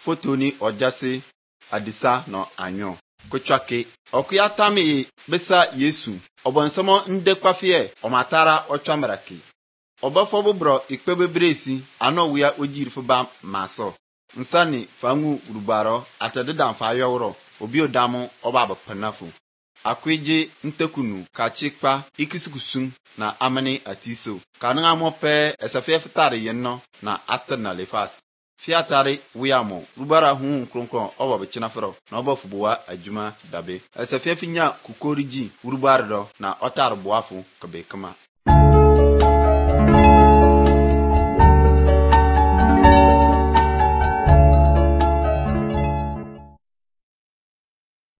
foto ni ojase adisa no anyo kochwake okuya tami besa Yesu obonsomo ndekwafie omatara ochwamaraki obafo bobro ikpebebresi anowia ojirifo ba maso nsani fangu urubaro atededa mfa yowro obi odamu oba bapanafo akwije ntekunu kachikpa ikisukusum na amani atiso kananga mope esafia fitare yenno na atna lefas fiatare wiamo rubara hu kronkron oba bechina fero na oba fubuwa ajuma dabe esafia finya kukoriji urubardo na otar boafu kabe kama